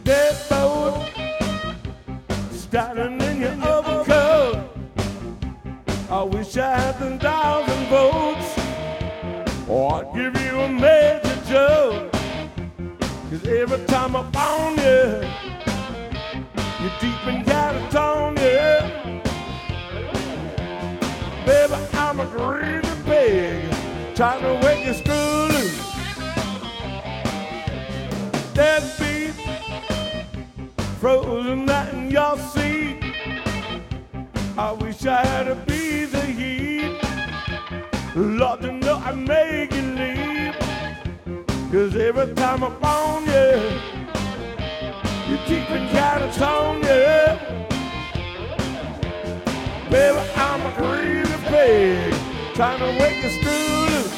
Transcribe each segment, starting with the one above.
Dead boat standing in your overcoat. I wish I had 1,000 votes, or I'd give you a major joke. 'Cause every time I found you, you're deep in California. Baby, I'm a greasy pig trying to wake your screw loose. Dead beat frozen out in your seat. I wish I had a piece of heat. Lord, you know I make you leave. 'Cause every time I found you, you're deep in California. Baby, I'm a greasy pig trying to wake your screw loose.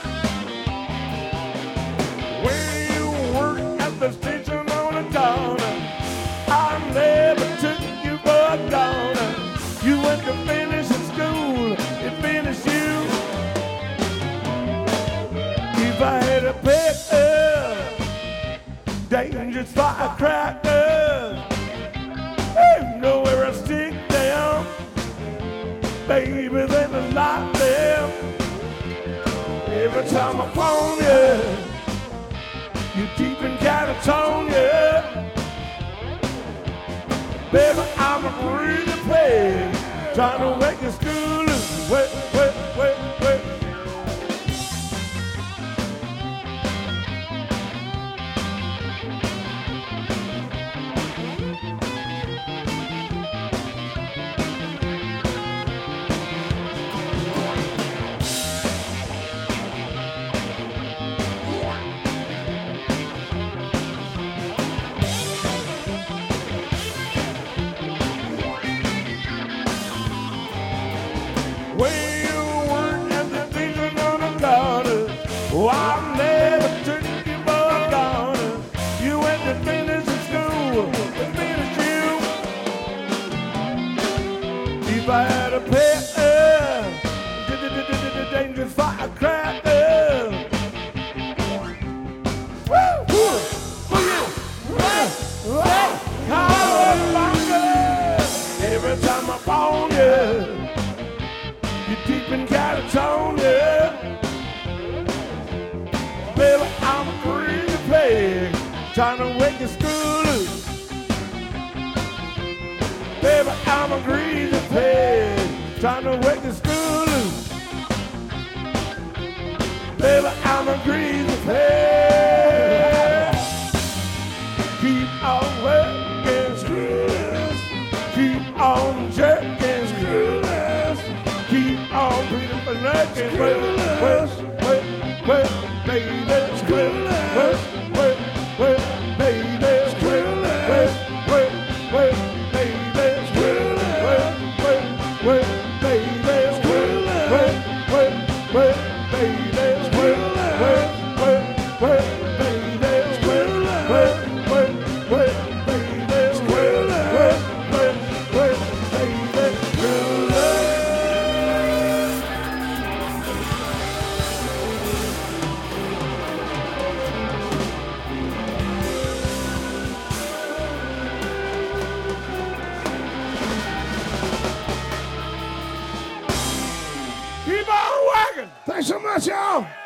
When you work at the station on the corner, I never took you for a goner. You went to finishing school, it finished you. If I had a pick up dangerous firecracker, ain't nowhere to stick down. Baby, there's a lot there. Every time I phone you, you're deep in California. Baby, I'm a greasy pig trying to wake your screw loose. Wait, wait, wait, wait. When you work at the station on the corner, oh, I never took you for a goner. You went to finish school, to finish you. If I had a pet, dangerous firecracker. Woo! Every time I phone you, you're deep in California. Baby, I'm a greasy pig trying to wake your screw loose. Baby, I'm a greasy pig trying to wake your screw loose. Baby, I'm a greasy pig. Keep on working, screw loose. Keep on jerking, screw loose. Keep on breathing for nothing. Wait, baby, screw loose. Wait, baby, screw loose. Wait, baby, screw loose. Wait, baby, screw loose. Wait, baby, screw loose. Wait, baby, screw loose. Wait, baby, screw loose. Wait, baby, screw loose. Keep on working. Thanks so much, y'all.